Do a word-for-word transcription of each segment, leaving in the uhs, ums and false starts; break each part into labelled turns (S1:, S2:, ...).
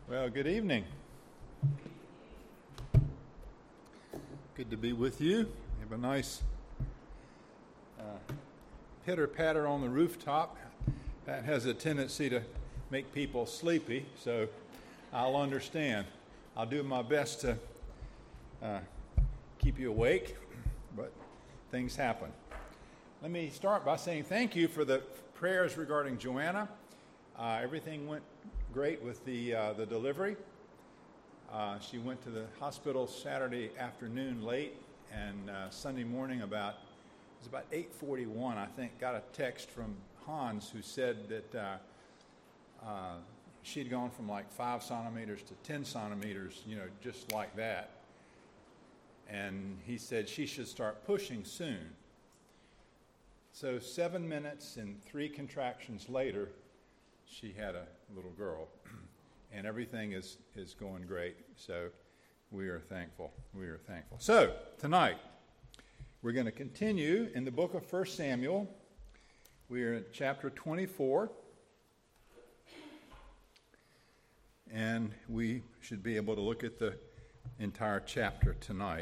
S1: Well, good evening. Good to be with you. We have a nice uh, pitter-patter on the rooftop. That has a tendency to make people sleepy, so I'll understand. I'll do my best to uh, keep you awake, but things happen. Let me start by saying thank you for the prayers regarding Joanna. Uh, everything went great with the uh, the delivery. Uh, she went to the hospital Saturday afternoon late, and uh, Sunday morning about it was about eight forty-one, I think, got a text from Hans who said that uh, uh, she'd gone from like five centimeters to ten centimeters, you know, just like that. And he said she should start pushing soon. So seven minutes and three contractions later, she had a little girl, and everything is, is going great. So we are thankful. We are thankful. So tonight, we're going to continue in the book of First Samuel. We are at chapter twenty-four, and we should be able to look at the entire chapter tonight.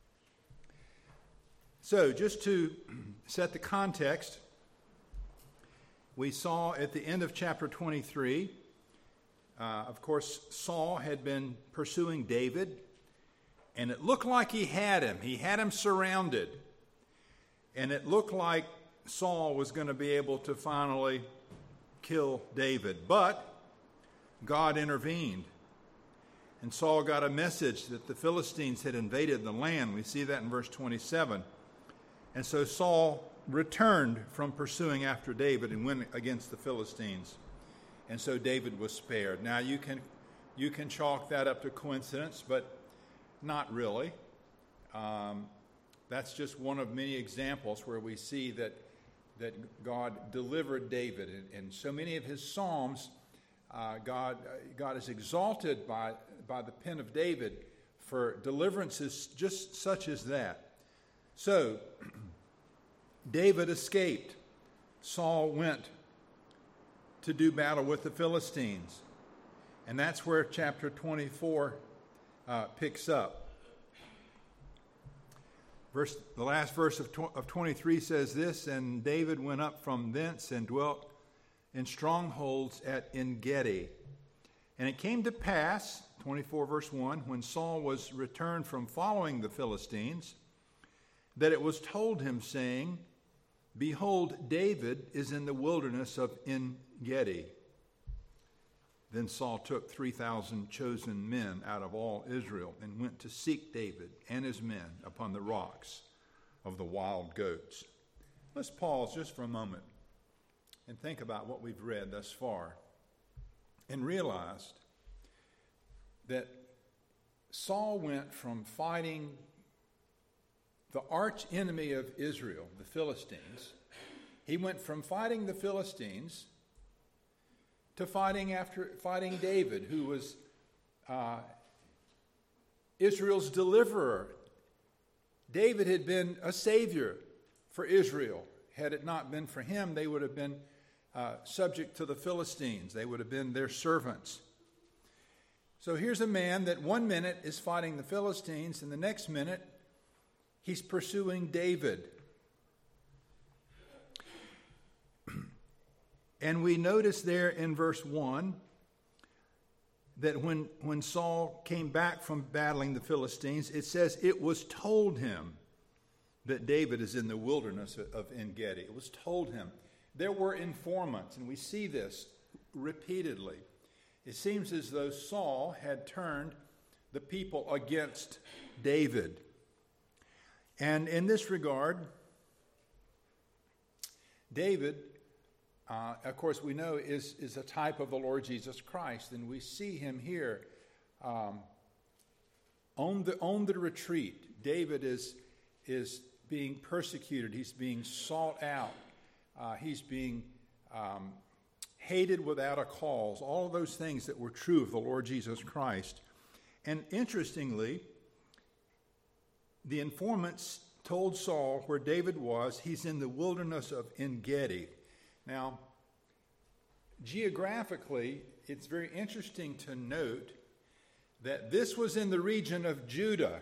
S1: So just to set the context, we saw at the end of chapter twenty-three, uh, of course, Saul had been pursuing David, and it looked like he had him. He had him surrounded, and it looked like Saul was going to be able to finally kill David. But God intervened, and Saul got a message that the Philistines had invaded the land. We see that in verse twenty-seven. And so Saul returned from pursuing after David and went against the Philistines. And so David was spared. Now you can you can chalk that up to coincidence, but not really. Um, that's just one of many examples where we see that that God delivered David. And, and so many of his psalms, uh, God God is exalted by by the pen of David for deliverances just such as that. So David escaped. Saul went to do battle with the Philistines. And that's where chapter twenty-four uh, picks up. Verse, the last verse of, tw- of twenty-three says this, "And David went up from thence and dwelt in strongholds at En-gedi. And it came to pass," twenty-four verse one, "when Saul was returned from following the Philistines, that it was told him, saying, Behold, David is in the wilderness of En-gedi. Then Saul took three thousand chosen men out of all Israel and went to seek David and his men upon the rocks of the wild goats." Let's pause just for a moment and think about what we've read thus far and realized that Saul went from fighting the arch enemy of Israel, the Philistines. He went from fighting the Philistines to fighting after fighting David, who was uh, Israel's deliverer. David had been a savior for Israel. Had it not been for him, they would have been uh, subject to the Philistines. They would have been their servants. So here's a man that one minute is fighting the Philistines, and the next minute he's pursuing David. And we notice there in verse one that when, when Saul came back from battling the Philistines, it says it was told him that David is in the wilderness of En-gedi. It was told him. There were informants, and we see this repeatedly. It seems as though Saul had turned the people against David. And in this regard, David, uh, of course, we know is, is a type of the Lord Jesus Christ, and we see him here um, on the on the retreat. David is is being persecuted. He's being sought out. Uh, he's being um, hated without a cause. All of those things that were true of the Lord Jesus Christ. And interestingly, the informants told Saul where David was. He's in the wilderness of En-gedi. Now, geographically, it's very interesting to note that this was in the region of Judah.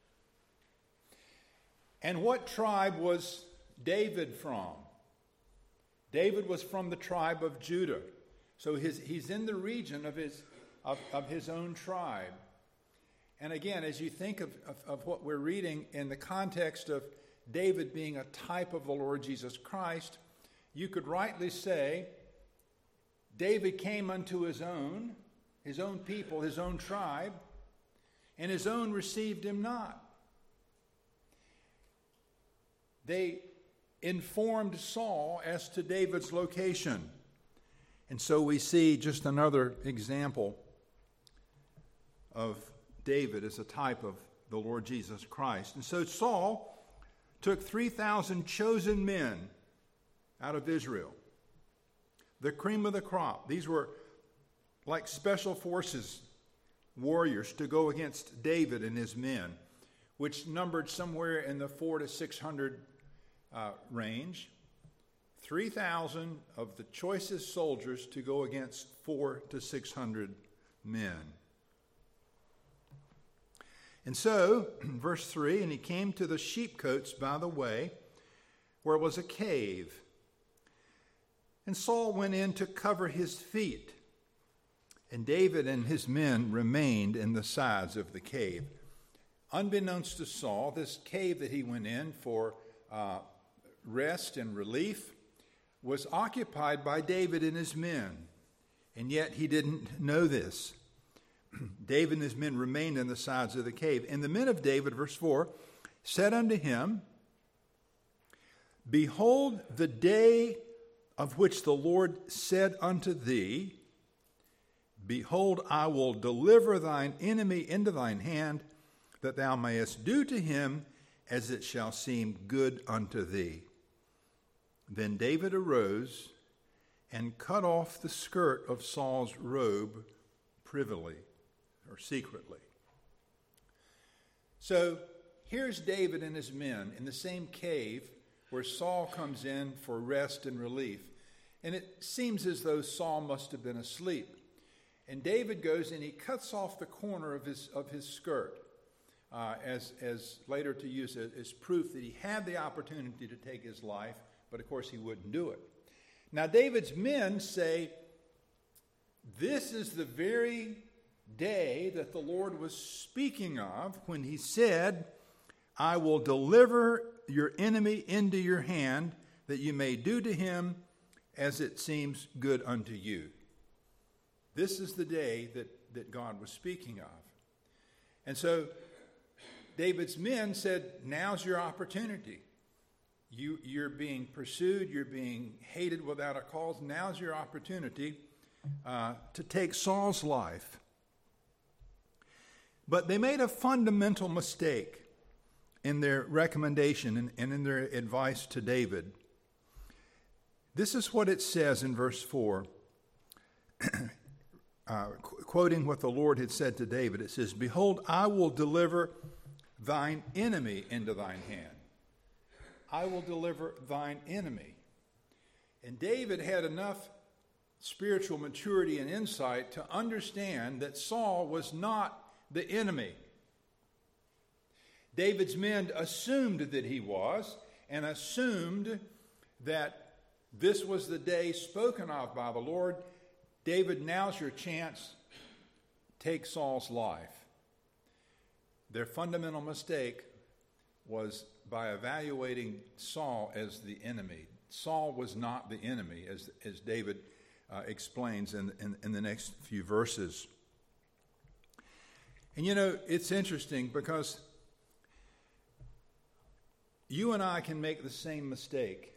S1: And what tribe was David from? David was from the tribe of Judah. So his, he's in the region of his, of, of his own tribe. And again, as you think of, of, of what we're reading in the context of David being a type of the Lord Jesus Christ, you could rightly say, David came unto his own, his own people, his own tribe, and his own received him not. They informed Saul as to David's location. And so we see just another example of David as a type of the Lord Jesus Christ. And so Saul took three thousand chosen men out of Israel, the cream of the crop. These were like special forces warriors to go against David and his men, which numbered somewhere in the four to six hundred uh, range. Three thousand of the choicest soldiers to go against four to six hundred men. And so, verse three, and he came to the sheepcotes by the way, where was a cave. And Saul went in to cover his feet. And David and his men remained in the sides of the cave. Unbeknownst to Saul, this cave that he went in for uh, rest and relief was occupied by David and his men. And yet he didn't know this. David and his men remained in the sides of the cave. And the men of David, verse four, said unto him, Behold, the day of which the Lord said unto thee, Behold, I will deliver thine enemy into thine hand, that thou mayest do to him as it shall seem good unto thee. Then David arose and cut off the skirt of Saul's robe privily, or secretly. So here's David and his men in the same cave where Saul comes in for rest and relief. And it seems as though Saul must have been asleep. And David goes and he cuts off the corner of his of his skirt uh, as, as later to use as, as proof that he had the opportunity to take his life, but of course he wouldn't do it. Now David's men say, this is the very day that the Lord was speaking of when he said, I will deliver your enemy into your hand, that you may do to him as it seems good unto you. This is the day that, that God was speaking of. And so David's men said, now's your opportunity. You, you're being pursued, you're being hated without a cause. Now's your opportunity uh, to take Saul's life. But they made a fundamental mistake in their recommendation and, and in their advice to David. This is what it says in verse four, uh, qu- quoting what the Lord had said to David. It says, Behold, I will deliver thine enemy into thine hand. I will deliver thine enemy. And David had enough spiritual maturity and insight to understand that Saul was not the enemy. David's men assumed that he was, and assumed that this was the day spoken of by the Lord. David, now's your chance. Take Saul's life. Their fundamental mistake was by evaluating Saul as the enemy. Saul was not the enemy, as, as David uh, explains in, in, in the next few verses. And you know, it's interesting because you and I can make the same mistake.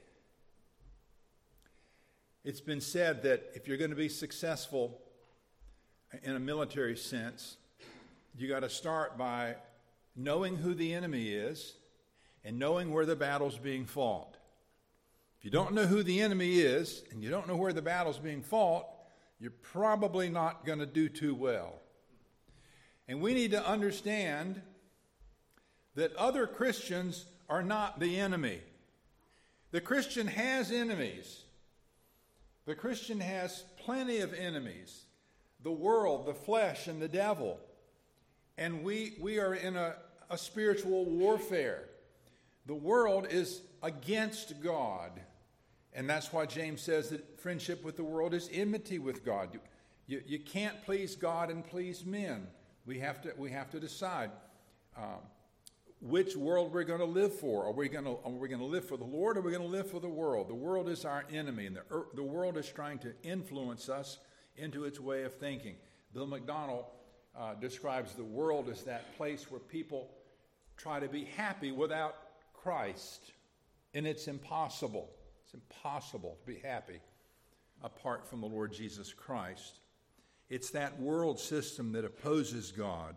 S1: It's been said that if you're going to be successful in a military sense, you got to start by knowing who the enemy is and knowing where the battle's being fought. If you don't know who the enemy is and you don't know where the battle's being fought, you're probably not going to do too well. And we need to understand that other Christians are not the enemy. The Christian has enemies. The Christian has plenty of enemies. The world, the flesh, and the devil. And we, we are in a, a spiritual warfare. The world is against God. And that's why James says that friendship with the world is enmity with God. You, you, you can't please God and please men. We have to, we have to decide um, which world we're going to live for. Are we going to, are we going to live for the Lord, or are we going to live for the world? The world is our enemy, and the, the world is trying to influence us into its way of thinking. Bill McDonald uh, describes the world as that place where people try to be happy without Christ, and it's impossible. It's impossible to be happy apart from the Lord Jesus Christ. It's that world system that opposes God.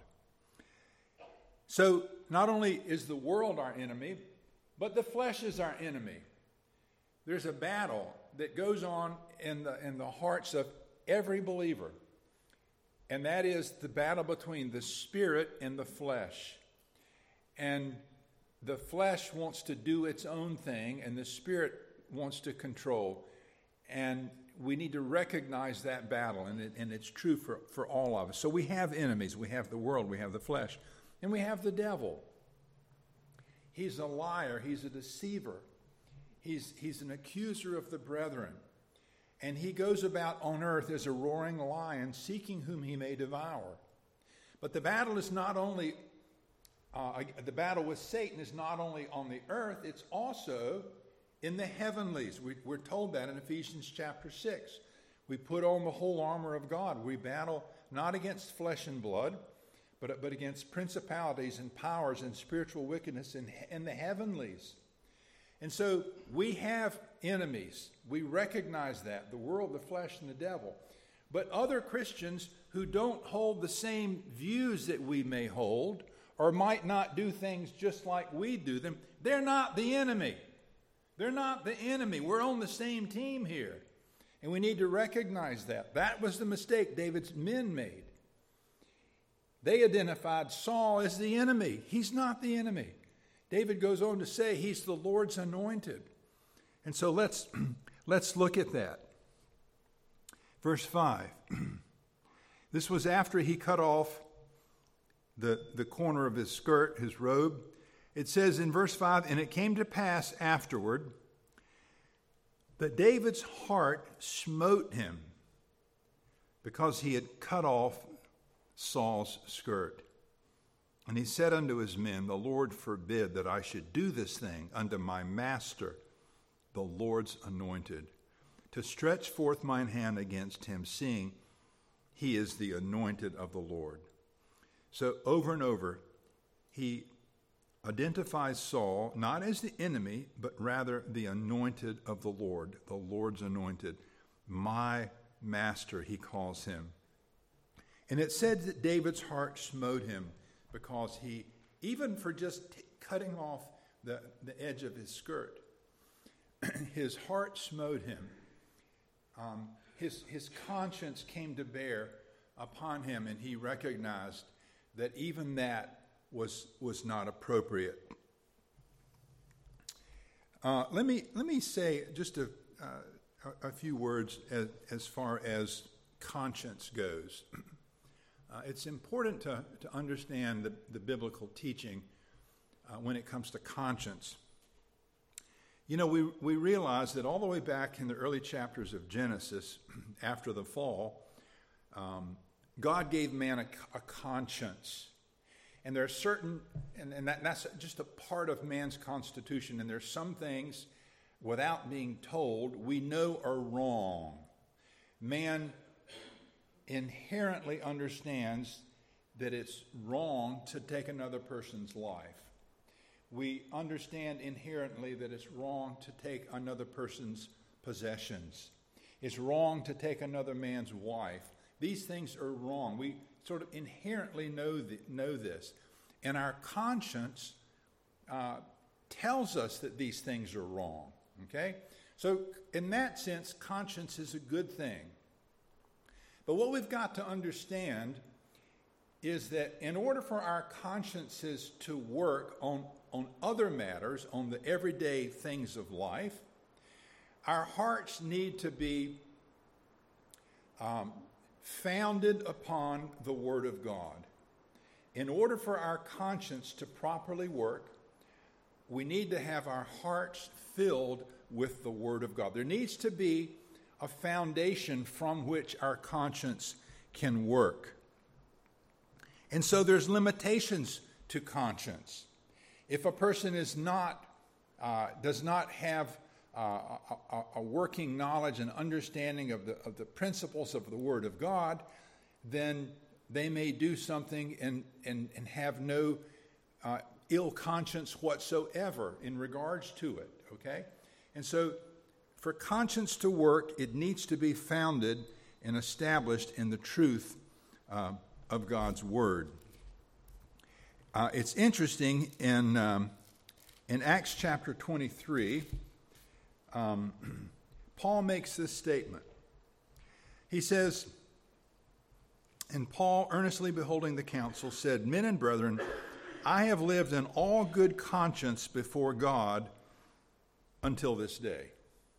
S1: So not only is the world our enemy, but the flesh is our enemy. There's a battle that goes on in the, in the hearts of every believer, and that is the battle between the spirit and the flesh. And the flesh wants to do its own thing, and the spirit wants to control. And we need to recognize that battle, and, it, and it's true for, for all of us. So we have enemies. We have the world, we have the flesh, and we have the devil. He's a liar. He's a deceiver. He's, he's an accuser of the brethren. And he goes about on earth as a roaring lion, seeking whom he may devour. But the battle is not only, uh, the battle with Satan is not only on the earth, it's also in the heavenlies. We, we're told that in Ephesians chapter six. We put on the whole armor of God. We battle not against flesh and blood, but, but against principalities and powers and spiritual wickedness in, in the heavenlies. And so we have enemies. We recognize that, the world, the flesh, and the devil. But other Christians who don't hold the same views that we may hold, or might not do things just like we do them, they're not the enemy. They're not the enemy. We're on the same team here. And we need to recognize that. That was the mistake David's men made. They identified Saul as the enemy. He's not the enemy. David goes on to say he's the Lord's anointed. And so let's, let's look at that. Verse five. This was after he cut off the, the corner of his skirt, his robe. It says in verse five, and it came to pass afterward that David's heart smote him because he had cut off Saul's skirt. And he said unto his men, the Lord forbid that I should do this thing unto my master, the Lord's anointed, to stretch forth mine hand against him, seeing he is the anointed of the Lord. So over and over, he identifies Saul not as the enemy, but rather the anointed of the Lord, the Lord's anointed. My master, he calls him. And it said that David's heart smote him because he, even for just t- cutting off the, the edge of his skirt, his heart smote him. Um, his, his conscience came to bear upon him, and he recognized that even that was, was not appropriate. Uh, let me, let me say just a, uh, a, a few words as, as far as conscience goes. Uh, it's important to, to understand the, the biblical teaching uh, when it comes to conscience. You know, we, we realize that all the way back in the early chapters of Genesis, after the fall, um, God gave man a, a conscience. And there are certain, and, and that, that's just a part of man's constitution, and there's some things, without being told, we know are wrong. Man inherently understands that it's wrong to take another person's life. We understand inherently that it's wrong to take another person's possessions. It's wrong to take another man's wife. These things are wrong. We sort of inherently know, the, know this. And our conscience uh, tells us that these things are wrong. Okay? So in that sense, conscience is a good thing. But what we've got to understand is that in order for our consciences to work on, on other matters, on the everyday things of life, our hearts need to be um, founded upon the Word of God. In order for our conscience to properly work, we need to have our hearts filled with the Word of God. There needs to be a foundation from which our conscience can work. And so there's limitations to conscience. If a person is not, uh, does not have uh, a, a working knowledge and understanding of the, of the principles of the Word of God, then they may do something and, and, and have no uh, ill conscience whatsoever in regards to it, okay? And so for conscience to work, it needs to be founded and established in the truth uh, of God's Word. Uh, it's interesting, in, um, in Acts chapter twenty-three, um, Paul makes this statement. He says, "And Paul, earnestly beholding the council, said, 'Men and brethren, I have lived in all good conscience before God until this day.'"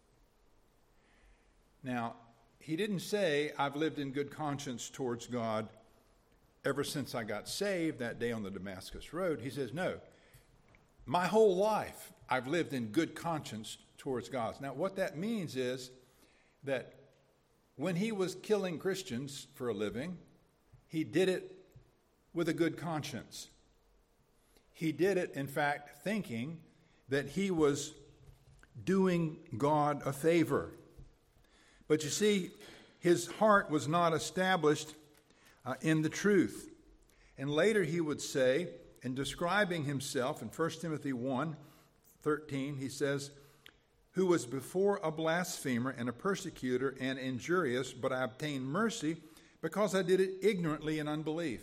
S1: Now, he didn't say, "I've lived in good conscience towards God ever since I got saved that day on the Damascus Road." He says, "No, my whole life I've lived in good conscience towards God." Now, what that means is that when he was killing Christians for a living, he did it with a good conscience. He did it, in fact, thinking that he was doing God a favor. But you see, his heart was not established uh, in the truth. And later he would say, in describing himself in First Timothy one thirteen, he says, "Who was before a blasphemer and a persecutor and injurious, but I obtained mercy because I did it ignorantly in unbelief."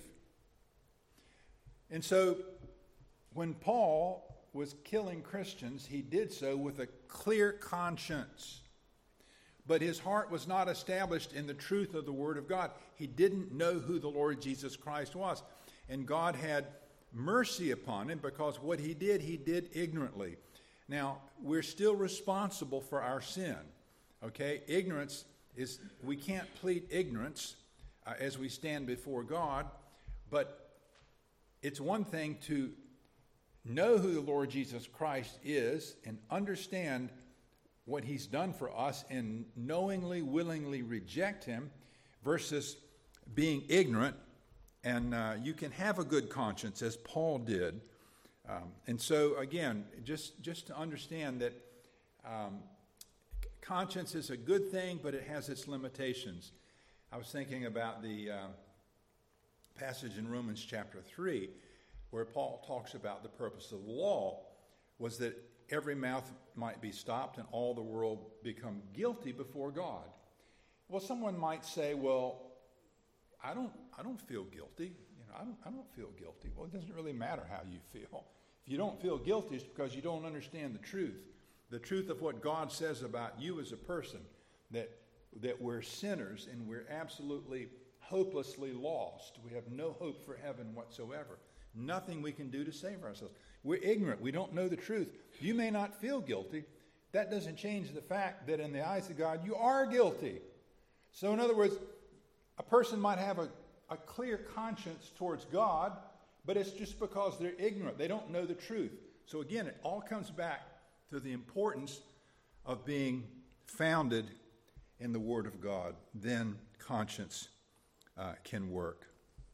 S1: And so when Paul was killing Christians, he did so with a clear conscience. But his heart was not established in the truth of the Word of God. He didn't know who the Lord Jesus Christ was. And God had mercy upon him because what he did, he did ignorantly. Now, we're still responsible for our sin, okay? Ignorance is, we can't plead ignorance uh, as we stand before God, but it's one thing to know who the Lord Jesus Christ is and understand what he's done for us and knowingly, willingly reject him versus being ignorant. And uh, you can have a good conscience, as Paul did. Um, and so, again, just, just to understand that um, conscience is a good thing, but it has its limitations. I was thinking about the uh, passage in Romans chapter three, where Paul talks about the purpose of the law was that every mouth might be stopped and all the world become guilty before God. Well, someone might say, well, I don't I don't feel guilty. You know, I don't I don't feel guilty. Well, it doesn't really matter how you feel. If you don't feel guilty, it's because you don't understand the truth. The truth of what God says about you as a person, that that we're sinners and we're absolutely hopelessly lost. We have no hope for heaven whatsoever. Nothing we can do to save ourselves. We're ignorant. We don't know the truth. You may not feel guilty. That doesn't change the fact that in the eyes of God, you are guilty. So in other words, a person might have a, a clear conscience towards God, but it's just because they're ignorant. They don't know the truth. So again, it all comes back to the importance of being founded in the Word of God. Then conscience uh, can work.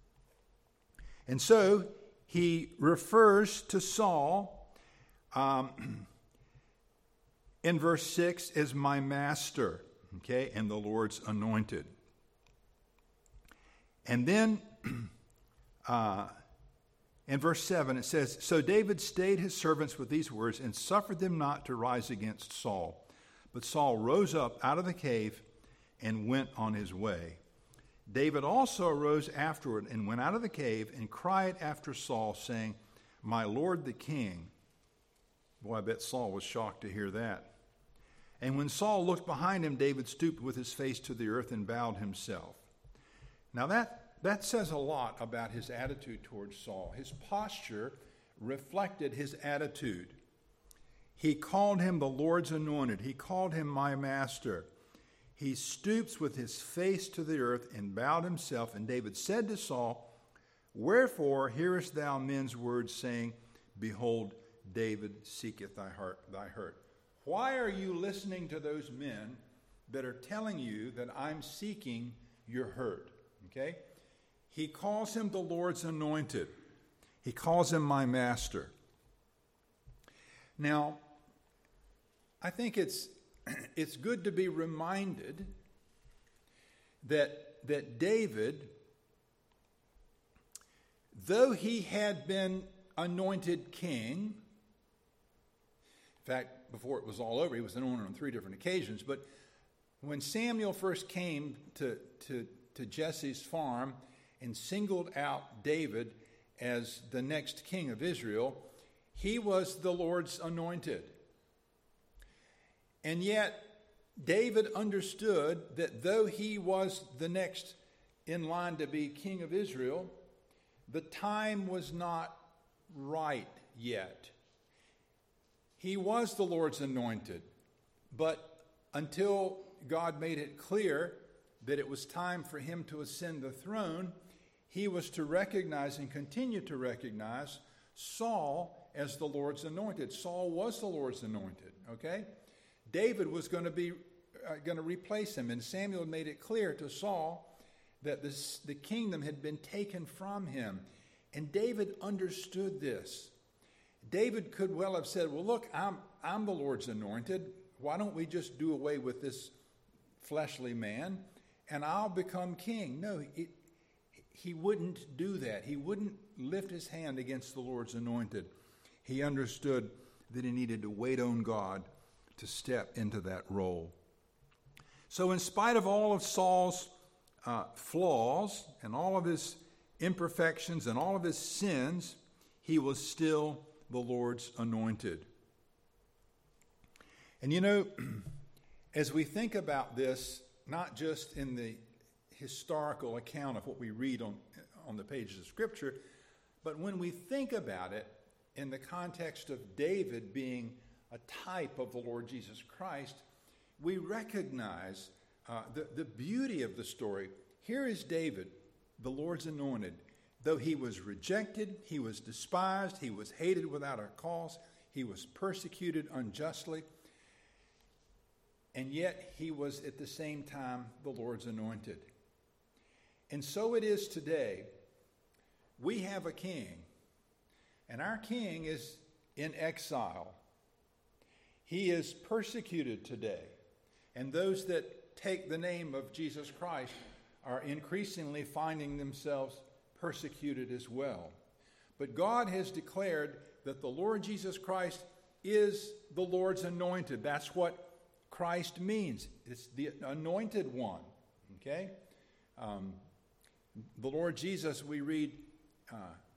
S1: And so he refers to Saul um, in verse six as my master, okay, and the Lord's anointed. And then uh, in verse seven it says, "So David stayed his servants with these words and suffered them not to rise against Saul. But Saul rose up out of the cave and went on his way. David also arose afterward and went out of the cave and cried after Saul, saying, 'My lord the king.'" Boy, I bet Saul was shocked to hear that. "And when Saul looked behind him, David stooped with his face to the earth and bowed himself." Now that, that says a lot about his attitude towards Saul. His posture reflected his attitude. He called him the Lord's anointed. He called him my master. he stoops with his face to the earth and bowed himself. And David said to Saul, Wherefore hearest thou men's words, saying, Behold, David seeketh thy heart, thy hurt. Why are you listening to those men that are telling you that I'm seeking your hurt? Okay? He calls him the Lord's anointed. He calls him my master. Now, I think it's it's good to be reminded that that David, though he had been anointed king, in fact, before it was all over, he was anointed on three different occasions, but when Samuel first came to, to, to Jesse's farm and singled out David as the next king of Israel, he was the Lord's anointed. And yet, David understood that though he was the next in line to be king of Israel, the time was not right yet. He was the Lord's anointed, but until God made it clear that it was time for him to ascend the throne, he was to recognize and continue to recognize Saul as the Lord's anointed. Saul was the Lord's anointed, okay? David was going to be uh, going to replace him, and Samuel made it clear to Saul that this, the kingdom had been taken from him. And David understood this. David could well have said, well, look, I'm, I'm the Lord's anointed. Why don't we just do away with this fleshly man and I'll become king? No, it, he wouldn't do that. He wouldn't lift his hand against the Lord's anointed. He understood that he needed to wait on God to step into that role. So in spite of all of Saul's uh, flaws and all of his imperfections and all of his sins, he was still the Lord's anointed. And you know, as we think about this, not just in the historical account of what we read on, on the pages of Scripture, but when we think about it in the context of David being a type of the Lord Jesus Christ, we recognize uh, the, the beauty of the story. Here is David, the Lord's anointed. Though he was rejected, he was despised, he was hated without a cause, he was persecuted unjustly, and yet he was at the same time the Lord's anointed. And so it is today. We have a king, and our king is in exile. He is persecuted today, and those that take the name of Jesus Christ are increasingly finding themselves persecuted as well. But God has declared that the Lord Jesus Christ is the Lord's anointed. That's what Christ means. It's the anointed one. Okay? Um, the Lord Jesus, we read, uh,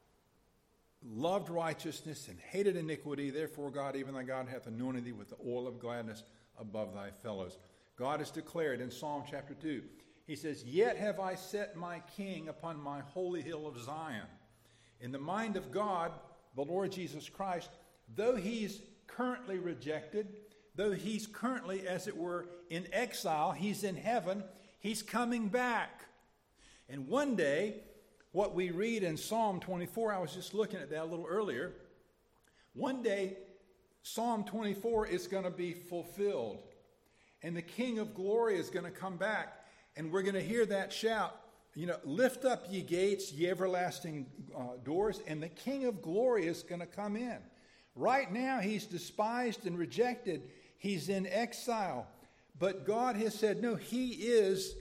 S1: loved righteousness and hated iniquity. Therefore God, even thy God, hath anointed thee with the oil of gladness above thy fellows. God has declared in Psalm chapter two, he says, Yet have I set my king upon my holy hill of Zion. In the mind of God, the Lord Jesus Christ, though he's currently rejected, though he's currently, as it were, in exile, he's in heaven, he's coming back. And one day, what we read in Psalm twenty-four, I was just looking at that a little earlier, one day, Psalm twenty-four is going to be fulfilled. And the King of glory is going to come back. And we're going to hear that shout, you know, lift up ye gates, ye everlasting uh, doors, and the King of glory is going to come in. Right now, he's despised and rejected. He's in exile. But God has said, no, he is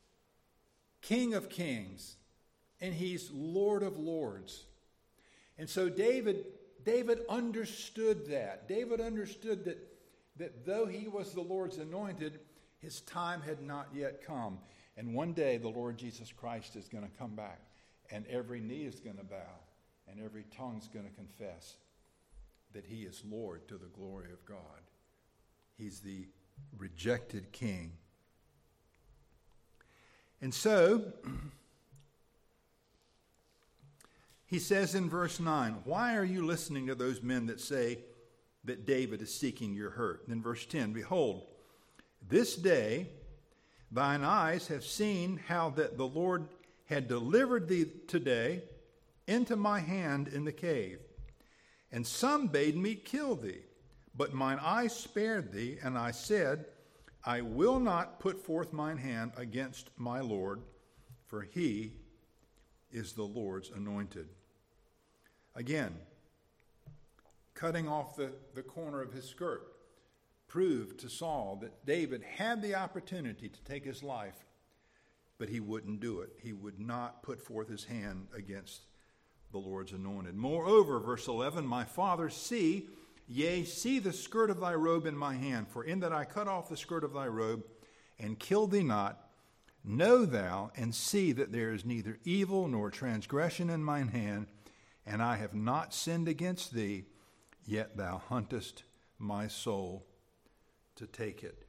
S1: King of kings, and he's Lord of lords. And so David, David understood that. David understood that, that though he was the Lord's anointed, his time had not yet come. And one day the Lord Jesus Christ is going to come back, and every knee is going to bow, and every tongue is going to confess that he is Lord to the glory of God. He's the rejected king. And so, he says in verse nine, why are you listening to those men that say that David is seeking your hurt? And in verse ten, behold, this day Thine eyes have seen how that the Lord had delivered thee today into my hand in the cave. And some bade me kill thee, but mine eyes spared thee, and I said, I will not put forth mine hand against my Lord, for he is the Lord's anointed. Again, cutting off the, the corner of his skirt proved to Saul that David had the opportunity to take his life, but he wouldn't do it. He would not put forth his hand against the Lord's anointed. Moreover, verse eleven, my father, see, yea, see the skirt of thy robe in my hand, for in that I cut off the skirt of thy robe and killed thee not, know thou and see that there is neither evil nor transgression in mine hand, and I have not sinned against thee, yet thou huntest my soul to take it.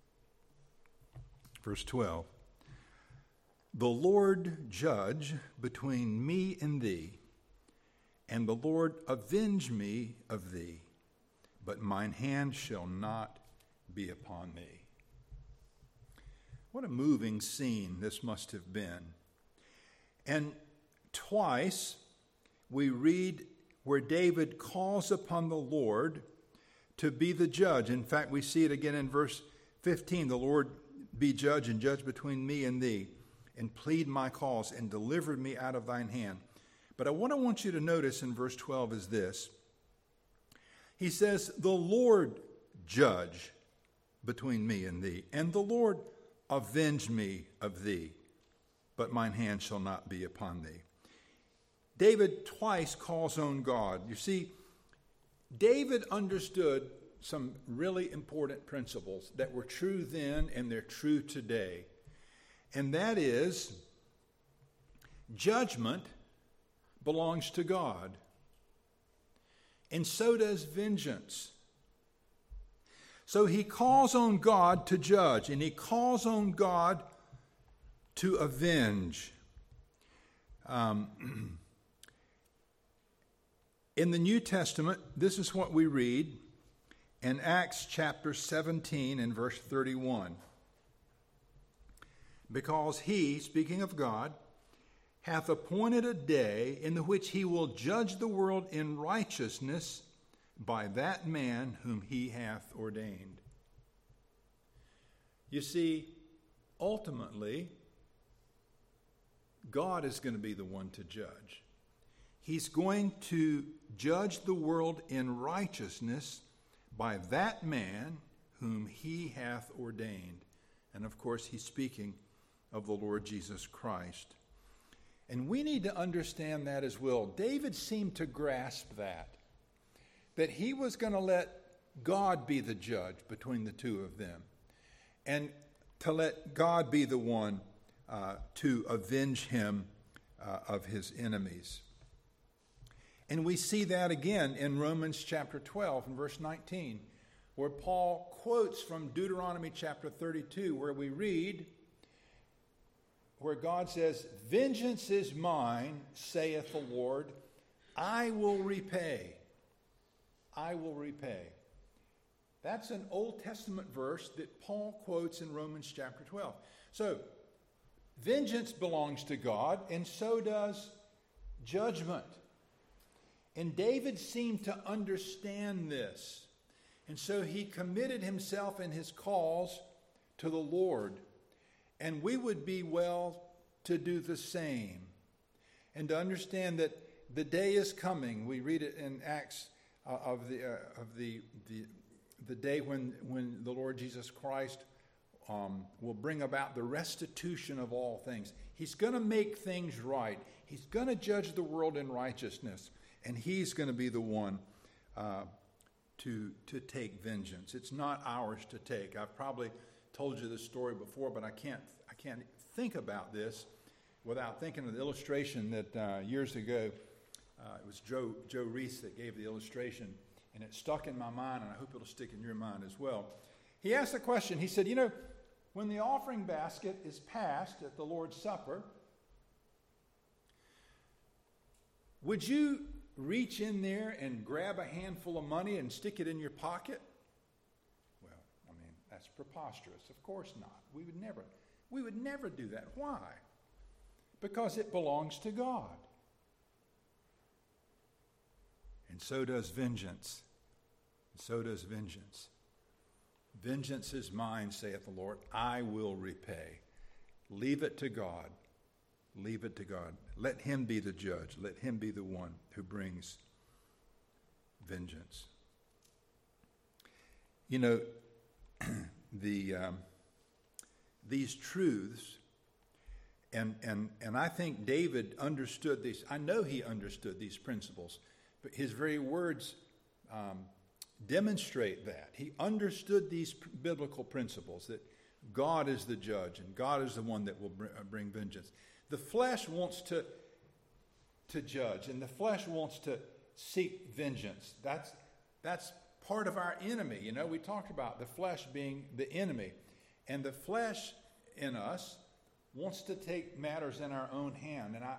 S1: Verse twelve, the Lord judge between me and thee, and the Lord avenge me of thee, but mine hand shall not be upon thee. What a moving scene this must have been. And twice we read where David calls upon the Lord to be the judge. In fact, we see it again in verse fifteen. The Lord be judge and judge between me and thee, and plead my cause, and deliver me out of thine hand. But what I want you to notice in verse twelve is this. He says, the Lord judge between me and thee, and the Lord avenge me of thee, but mine hand shall not be upon thee. David twice calls on God. You see, David understood some really important principles that were true then and they're true today. And that is, judgment belongs to God. And so does vengeance. So he calls on God to judge, and he calls on God to avenge. Um, in the New Testament, this is what we read in Acts chapter seventeen and verse thirty-one. Because he, speaking of God, hath appointed a day in the which he will judge the world in righteousness by that man whom he hath ordained. You see, ultimately, God is going to be the one to judge. He's going to judge the world in righteousness by that man whom he hath ordained. And of course, he's speaking of the Lord Jesus Christ. And we need to understand that as well. David seemed to grasp that, that he was going to let God be the judge between the two of them, and to let God be the one uh, to avenge him uh, of his enemies. And we see that again in Romans chapter twelve and verse nineteen, where Paul quotes from Deuteronomy chapter thirty-two, where we read, where God says, vengeance is mine, saith the Lord, I will repay. I will repay. That's an Old Testament verse that Paul quotes in Romans chapter twelve. So, vengeance belongs to God, and so does judgment. And David seemed to understand this. And so he committed himself in his calls to the Lord. And we would be well to do the same. And to understand that the day is coming. We read it in Acts uh, of the uh, of the, the the day when, when the Lord Jesus Christ um, will bring about the restitution of all things. He's going to make things right. He's going to judge the world in righteousness. And he's going to be the one uh, to, to take vengeance. It's not ours to take. I've probably told you this story before, but I can't I can't think about this without thinking of the illustration that uh, years ago, uh, it was Joe, Joe Reese that gave the illustration, and it stuck in my mind, and I hope it'll stick in your mind as well. He asked a question. He said, you know, when the offering basket is passed at the Lord's Supper, would you reach in there and grab a handful of money and stick it in your pocket? Well, I mean, that's preposterous. Of course not. We would never. We would never do that. Why? Because it belongs to God. And so does vengeance. And so does vengeance. Vengeance is mine, saith the Lord. I will repay. Leave it to God. Leave it to God. Let him be the judge. Let him be the one who brings vengeance. You know, the um, these truths, and, and, and I think David understood these. I know he understood these principles, but his very words um, demonstrate that. He understood these biblical principles, that God is the judge and God is the one that will bring vengeance. The flesh wants to, to judge, and the flesh wants to seek vengeance. That's, that's part of our enemy. You know, we talked about the flesh being the enemy. And the flesh in us wants to take matters in our own hand. And I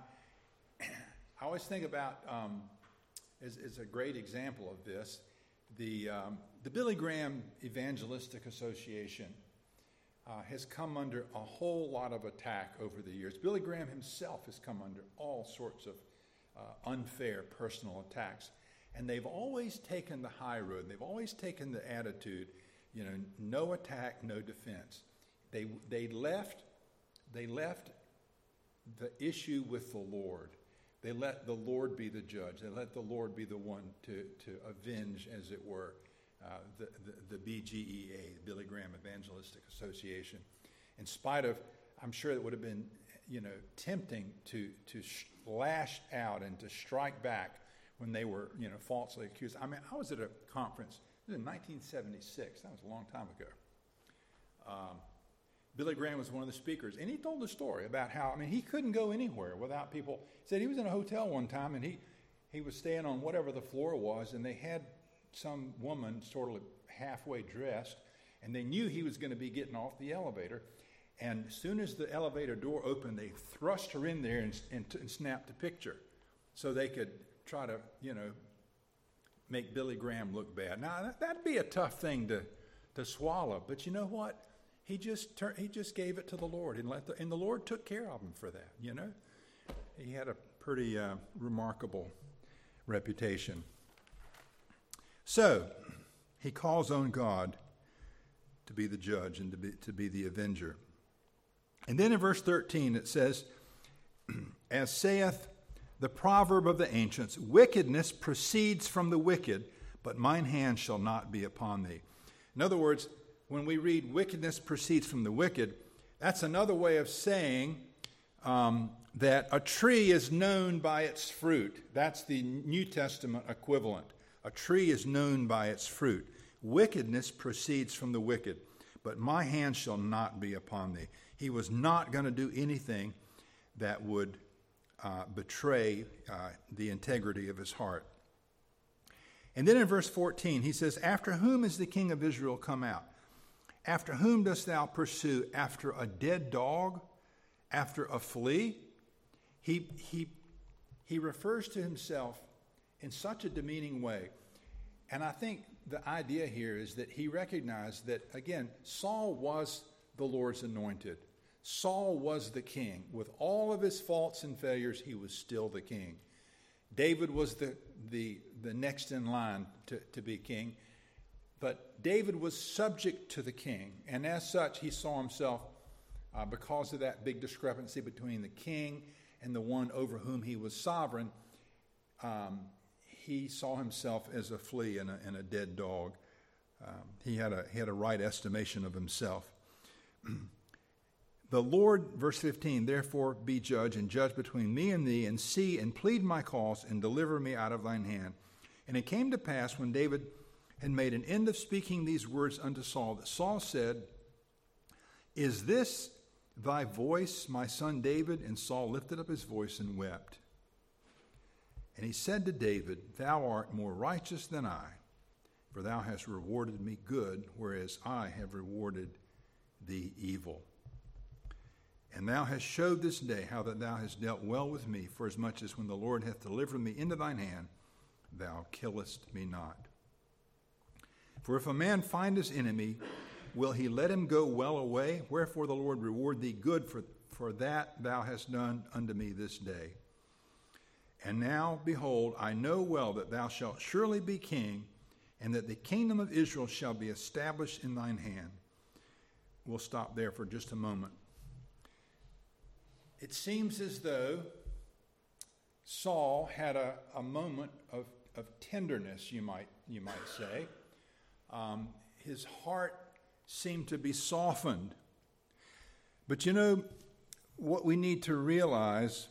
S1: I always think about, um, as, as a great example of this, the, um, the Billy Graham Evangelistic Association uh, has come under a whole lot of attack over the years. Billy Graham himself has come under all sorts of uh, unfair personal attacks. And they've always taken the high road. They've always taken the attitude, you know, no attack, no defense. They they left they left the issue with the Lord. They let the Lord be the judge. They let the Lord be the one to, to avenge, as it were, uh, the, the, the B G E A, the Billy Graham Evangelistic Association. In spite of, I'm sure it would have been, you know, tempting to to sh- lash out and to strike back when they were, you know, falsely accused. I mean, I was at a conference in nineteen seventy-six. That was a long time ago. Um, Billy Graham was one of the speakers, and he told the story about how, I mean, he couldn't go anywhere without people. He said he was in a hotel one time, and he, he was staying on whatever the floor was, and they had some woman sort of halfway dressed, and they knew he was going to be getting off the elevator. And as soon as the elevator door opened, they thrust her in there and, and, and snapped a picture so they could try to, you know, make Billy Graham look bad. Now, that, that'd be a tough thing to, to swallow, but you know what? He just tur- he just gave it to the Lord, and let the, and the Lord took care of him for that, you know? He had a pretty uh, remarkable reputation. So, he calls on God to be the judge and to be, to be the avenger. And then in verse thirteen it says, as saith the proverb of the ancients, wickedness proceeds from the wicked, but mine hand shall not be upon thee. In other words, when we read wickedness proceeds from the wicked, that's another way of saying um, that a tree is known by its fruit. That's the New Testament equivalent. A tree is known by its fruit. Wickedness proceeds from the wicked, but my hand shall not be upon thee. He was not going to do anything that would uh, betray uh, the integrity of his heart. And then in verse fourteen, he says, after whom is the king of Israel come out? After whom dost thou pursue? After a dead dog? After a flea? He, he, he refers to himself in such a demeaning way. And I think the idea here is that he recognized that, again, Saul was the Lord's anointed. Saul was the king. With all of his faults and failures, he was still the king. David was the, the, the next in line to, to be king. But David was subject to the king, and as such, he saw himself, uh, because of that big discrepancy between the king and the one over whom he was sovereign, um, he saw himself as a flea and a, and a dead dog. Um, he had a he had a right estimation of himself. The Lord, verse fifteen, therefore be judge and judge between me and thee, and see and plead my cause, and deliver me out of thine hand. And it came to pass, when David had made an end of speaking these words unto Saul, that Saul said, is this thy voice, my son David? And Saul lifted up his voice and wept. And he said to David, thou art more righteous than I, for thou hast rewarded me good, whereas I have rewarded thee evil. And thou hast showed this day how that thou hast dealt well with me, for as much as when the Lord hath delivered me into thine hand, thou killest me not. For if a man find his enemy, will he let him go well away? Wherefore the Lord reward thee good for, for that thou hast done unto me this day. And now, behold, I know well that thou shalt surely be king, and that the kingdom of Israel shall be established in thine hand. We'll stop there for just a moment. It seems as though Saul had a, a moment of, of tenderness, you might, you might say. Um, his heart seemed to be softened. But you know, what we need to realize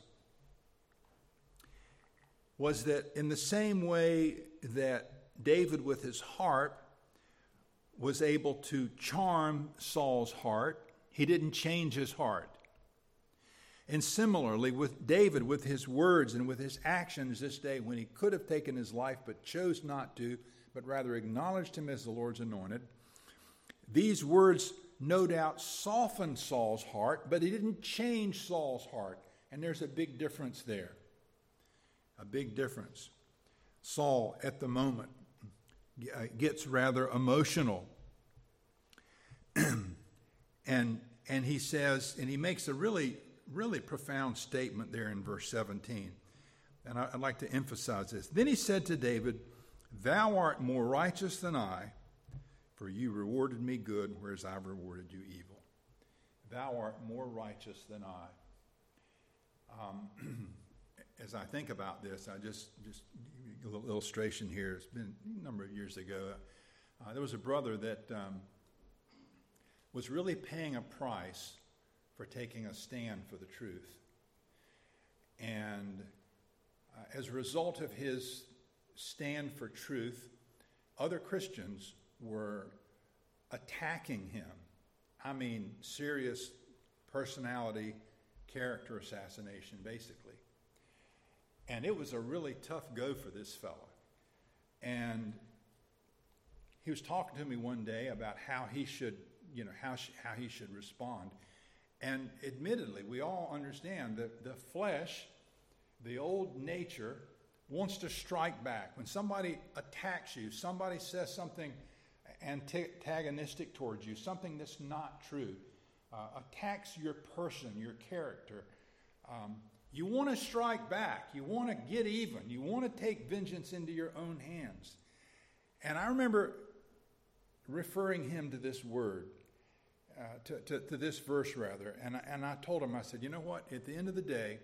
S1: was that in the same way that David with his harp was able to charm Saul's heart, he didn't change his heart. And similarly with David, with his words and with his actions this day, when he could have taken his life but chose not to, but rather acknowledged him as the Lord's anointed, these words no doubt softened Saul's heart, but he didn't change Saul's heart. And there's a big difference there. A big difference. Saul, at the moment, gets rather emotional. and and he says, and he makes a really, really profound statement there in verse seventeen. And I, I'd like to emphasize this. Then he said to David, thou art more righteous than I, for you rewarded me good, whereas I rewarded you evil. Thou art more righteous than I. Um, as I think about this, I just, just a little illustration here. It's been a number of years ago. Uh, there was a brother that um, was really paying a price for taking a stand for the truth. And uh, as a result of his stand for truth, other Christians were attacking him. I mean, serious personality, character assassination, basically. And it was a really tough go for this fellow. And he was talking to me one day about how he should, you know, how sh- how he should respond. And admittedly, we all understand that the flesh, the old nature, wants to strike back. When somebody attacks you, somebody says something antagonistic towards you, something that's not true, uh, attacks your person, your character, um, you want to strike back. You want to get even. You want to take vengeance into your own hands. And I remember referring him to this word, uh, to, to, to this verse rather, and I, and I told him, I said, you know what, at the end of the day,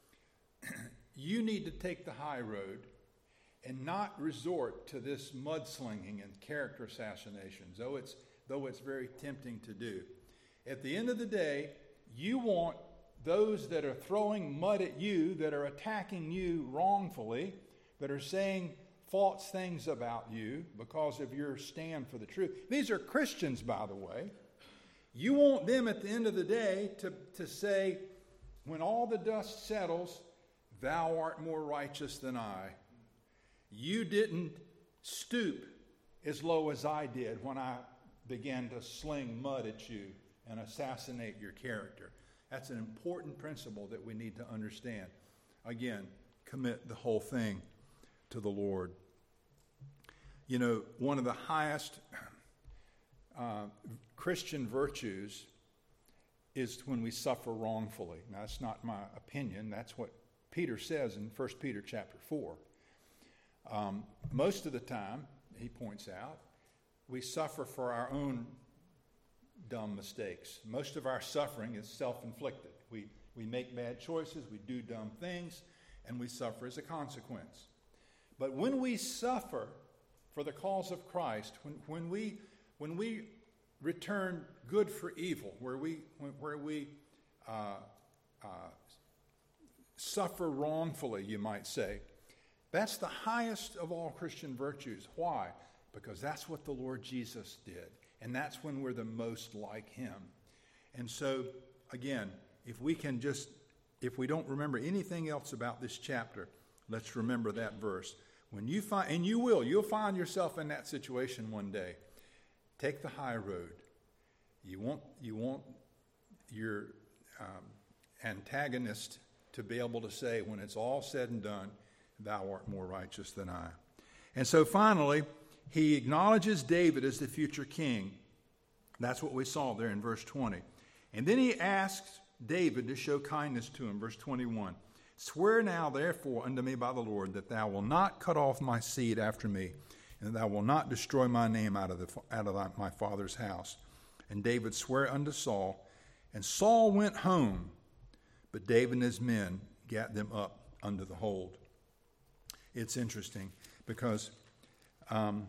S1: you need to take the high road and not resort to this mudslinging and character assassinations, though it's, though it's very tempting to do. At the end of the day, you want those that are throwing mud at you, that are attacking you wrongfully, that are saying false things about you because of your stand for the truth. These are Christians, by the way. You want them at the end of the day to, to say, when all the dust settles, thou art more righteous than I. You didn't stoop as low as I did when I began to sling mud at you and assassinate your character. That's an important principle that we need to understand. Again, commit the whole thing to the Lord. You know, one of the highest uh, Christian virtues is when we suffer wrongfully. Now, that's not my opinion. That's what Peter says in First Peter chapter four. Um, most of the time, he points out, we suffer for our own dumb mistakes. Most of our suffering is self-inflicted. We, we make bad choices, we do dumb things, and we suffer as a consequence. But when we suffer for the cause of Christ, when, when we when we return good for evil, where we when, where we uh, uh, suffer wrongfully, you might say, that's the highest of all Christian virtues. Why? Because that's what the Lord Jesus did. And that's when we're the most like him. And so, again, if we can just, if we don't remember anything else about this chapter, let's remember that verse. When you find, and you will, you'll find yourself in that situation one day. Take the high road. You want, you want your um, antagonist to be able to say, when it's all said and done, thou art more righteous than I. And so finally, he acknowledges David as the future king. That's what we saw there in verse twenty. And then he asks David to show kindness to him, verse twenty-one. Swear now, therefore, unto me by the Lord, that thou wilt not cut off my seed after me, and that thou wilt not destroy my name out of, the, out of thy, my father's house. And David sware unto Saul, and Saul went home, but David and his men gat them up under the hold. It's interesting because um,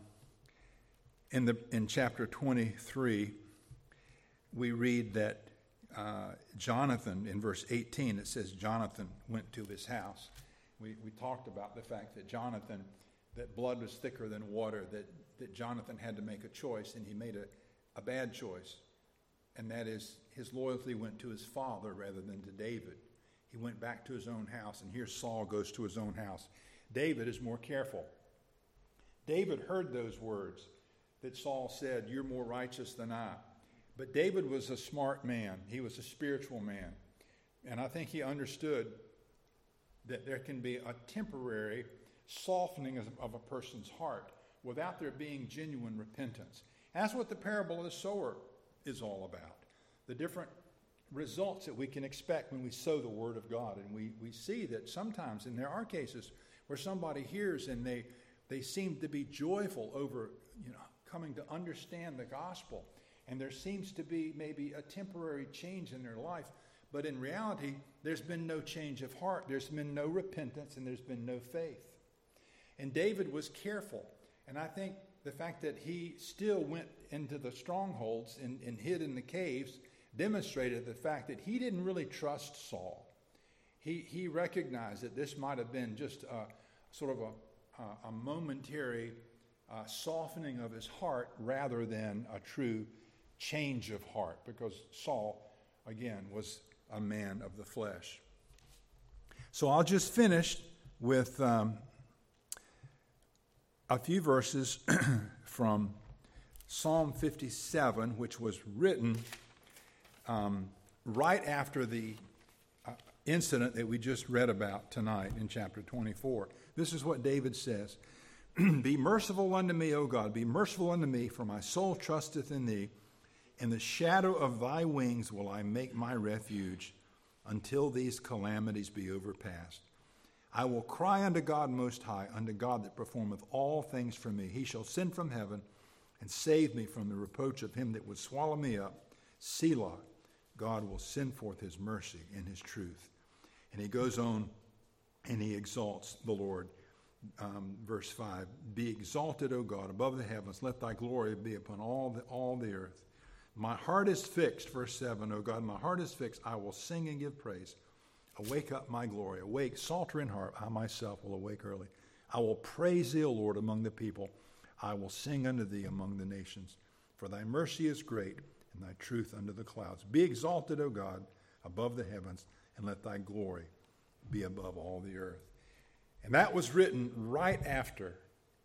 S1: in the in chapter twenty-three, we read that uh, Jonathan, in verse eighteen, it says Jonathan went to his house. We we talked about the fact that Jonathan, that blood was thicker than water, that, that Jonathan had to make a choice, and he made a, a bad choice. And that is, his loyalty went to his father rather than to David. He went back to his own house, and here Saul goes to his own house. David is more careful. David heard those words that Saul said, "You're more righteous than I." But David was a smart man. He was a spiritual man. And I think he understood that there can be a temporary softening of a person's heart without there being genuine repentance. That's what the parable of the sower is all about. The different results that we can expect when we sow the word of God. And we, we see that sometimes, and there are cases where somebody hears and they, they seem to be joyful over, you know, coming to understand the gospel. And there seems to be maybe a temporary change in their life. But in reality, there's been no change of heart. There's been no repentance, and there's been no faith. And David was careful. And I think the fact that he still went into the strongholds and, and hid in the caves demonstrated the fact that he didn't really trust Saul. He, he recognized that this might have been just a, sort of a, a, a momentary uh, softening of his heart rather than a true change of heart, because Saul, again, was a man of the flesh. So I'll just finish with um, a few verses from Psalm fifty-seven, which was written um, right after the uh, incident that we just read about tonight in chapter twenty-four. This is what David says. Be merciful unto me, O God, be merciful unto me, for my soul trusteth in thee. In the shadow of thy wings will I make my refuge until these calamities be overpast. I will cry unto God Most High, unto God that performeth all things for me. He shall send from heaven and save me from the reproach of him that would swallow me up. Selah, God will send forth his mercy and his truth. And he goes on and he exalts the Lord. Um, verse five, be exalted, O God, above the heavens. Let thy glory be upon all the, all the earth. My heart is fixed, verse seven, O God, my heart is fixed. I will sing and give praise. Awake up my glory. Awake, psaltery and harp. I myself will awake early. I will praise thee, O Lord, among the people. I will sing unto thee among the nations. For thy mercy is great, and thy truth unto the clouds. Be exalted, O God, above the heavens, and let thy glory be above all the earth. And that was written right after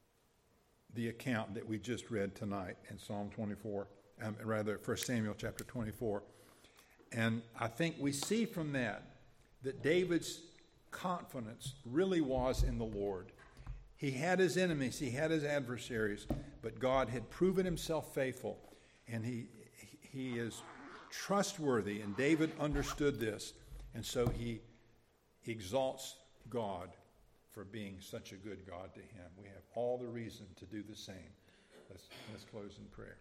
S1: the account that we just read tonight in Psalm twenty-four. Um, rather, First Samuel chapter twenty-four. And I think we see from that that David's confidence really was in the Lord. He had his enemies, he had his adversaries, but God had proven himself faithful, and he he is trustworthy, and David understood this, and so he exalts God for being such a good God to him. We have all the reason to do the same. Let's, let's close in prayer.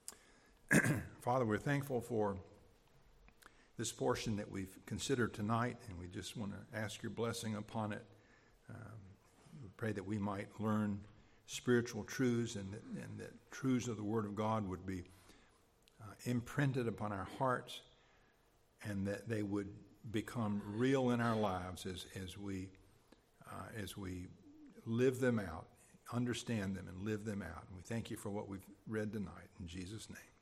S1: Father, we're thankful for this portion that we've considered tonight, and we just want to ask your blessing upon it. Um, we pray that we might learn spiritual truths, and that, and that truths of the Word of God would be uh, imprinted upon our hearts, and that they would become real in our lives as, as we uh, as we live them out, understand them, and live them out. And we thank you for what we've read tonight. In Jesus' name.